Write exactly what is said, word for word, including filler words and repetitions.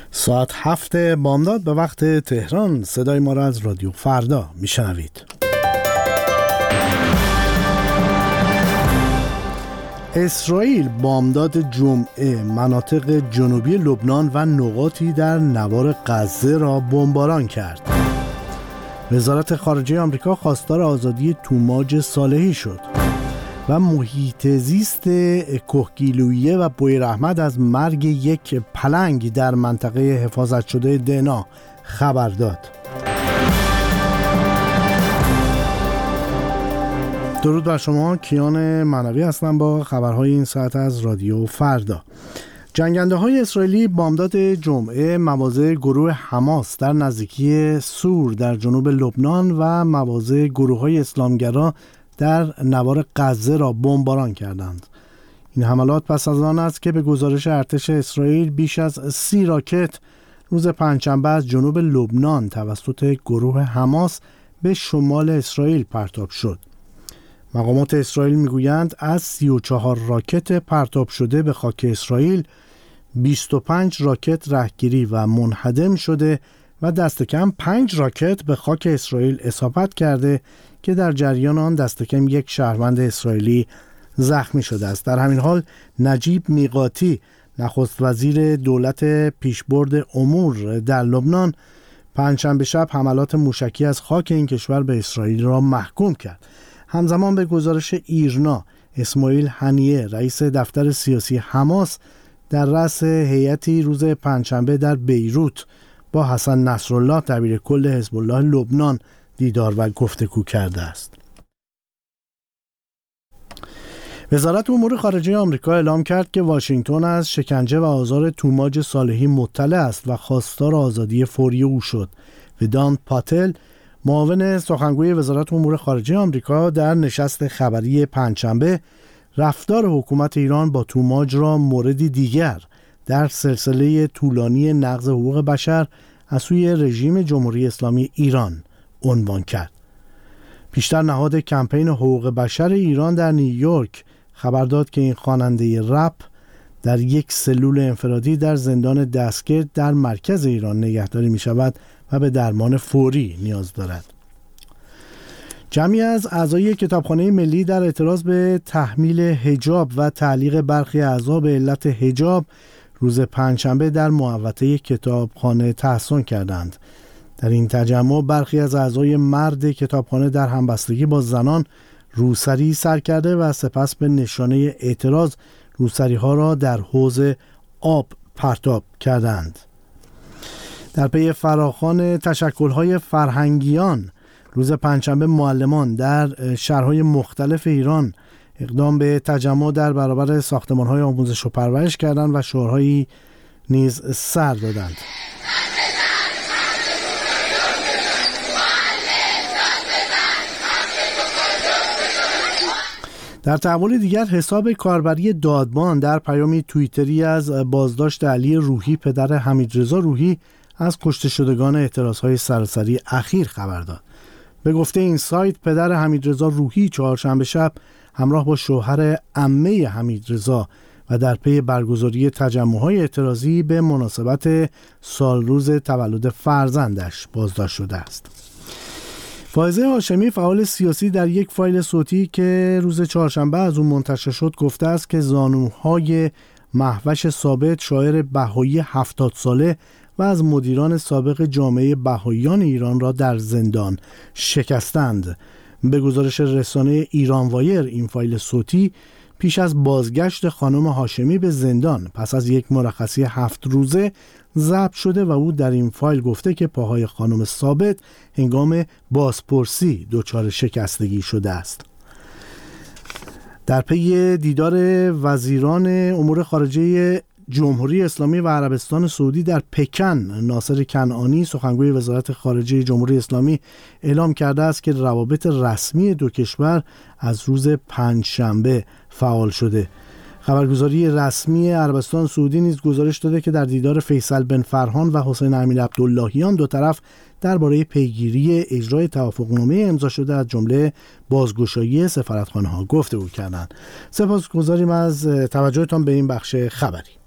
ساعت هفت بامداد به وقت تهران. صدای ما را از رادیو فردا میشنوید. اسرائیل بامداد جمعه مناطق جنوبی لبنان و نقاطی در نوار غزه را بمباران کرد. وزارت خارجه آمریکا خواستار آزادی توماج صالحی شد و محیط زیست کوهگیلویه و بویراحمد از مرگ یک پلنگ در منطقه حفاظت شده دنا خبر داد. درود بر شما، کیان معنوی هستم با خبرهای این ساعت از رادیو فردا. جنگنده های اسرائیلی بامداد جمعه مواضع گروه حماس در نزدیکی سور در جنوب لبنان و مواضع گروه های اسلامگرا در نوار غزه را بمباران کردند. این حملات پس از آن است که به گزارش ارتش اسرائیل بیش از سی راکت روز پنجشنبه از جنوب لبنان توسط گروه حماس به شمال اسرائیل پرتاب شد. مقامات اسرائیل میگویند از سی و چهار راکت پرتاب شده به خاک اسرائیل، بیست و پنج راکت رهگیری و منهدم شده و دست کم پنج راکت به خاک اسرائیل اصابت کرده که در جریان آن دست کم یک شهروند اسرائیلی زخمی شده است. در همین حال نجیب میقاتی، نخست وزیر دولت پیشبرد امور در لبنان، پنجشنبه شب حملات موشکی از خاک این کشور به اسرائیل را محکوم کرد. همزمان به گزارش ایرنا، اسماعیل هنیه، رئیس دفتر سیاسی حماس، در رأس هیئتی روز پنجشنبه در بیروت با حسن نصرالله دبیر کل حزب الله لبنان دیدار و گفتگو کرده است. وزارت امور خارجه آمریکا اعلام کرد که واشنگتن از شکنجه و آزار توماج صالحی مطلع است و خواستار آزادی فوری او شد. ودانت پاتل، معاون سخنگوی وزارت امور خارجه آمریکا، در نشست خبری پنجشنبه رفتار حکومت ایران با توماج را موردی دیگر در سلسله طولانی نقض حقوق بشر از سوی رژیم جمهوری اسلامی ایران عنوان کرد. پیشتر نهاد کمپین حقوق بشر ایران در نیویورک خبر داد که این خواننده رپ در یک سلول انفرادی در زندان دستگرد در مرکز ایران نگهداری می شود و به درمان فوری نیاز دارد. جمعی از اعضای کتابخانه ملی در اعتراض به تحمیل حجاب و تعلیق برخی اعضا به علت حجاب روز پنجشنبه در محوطه کتابخانه تحصن کردند. در این تجمع برخی از اعضای مرد کتابخانه در همبستگی با زنان روسری سر کرده و سپس به نشانه اعتراض روسری ها را در حوض آب پرتاب کردند. در پی فراخوان تشکل‌های فرهنگیان روز پنجشنبه معلمان در شهرهای مختلف ایران اقدام به تجمع در برابر ساختمان‌های آموزش و پرورش کردند و شعارهایی نیز سر دادند. در تحول دیگر، حساب کاربری دادبان در پیامی توییتری از بازداشت علی روحی پدر حمیدرضا روحی از کشته شدگان اعتراضهای سراسری اخیر خبر داد. به گفته این سایت، پدر حمیدرضا روحی چهارشنبه شب همراه با شوهر عمه حمیدرضا و در پی برگزاری تجمع‌های اعتراضی به مناسبت سالروز تولد فرزندش بازداشت شده است. فائزه هاشمی، فعال سیاسی، در یک فایل صوتی که روز چهارشنبه از اون منتشر شد گفته است که زانوهای مهوش ثابت، شاعر بهایی هفتاد ساله و از مدیران سابق جامعه بهاییان ایران را در زندان شکستند. به گزارش رسانه ایران وایر، این فایل صوتی پیش از بازگشت خانم هاشمی به زندان پس از یک مرخصی هفت روزه ضبط شده و او در این فایل گفته که پاهای خانم ثابت هنگام بازپرسی دچار شکستگی شده است. در پی دیدار وزیران امور خارجه جمهوری اسلامی و عربستان سعودی در پکن، ناصر کنعانی، سخنگوی وزارت خارجه جمهوری اسلامی، اعلام کرده است که روابط رسمی دو کشور از روز پنجشنبه فعال شده. خبرگزاری رسمی عربستان سعودی نیز گزارش داده که در دیدار فیصل بن فرهان و حسین امیر عبداللهیان دو طرف درباره پیگیری اجرای توافقنامه امضا شده از جمله بازگشایی سفارتخانه‌ها گفتگو کردند. سپاسگزاریم از توجهتان به این بخش خبری.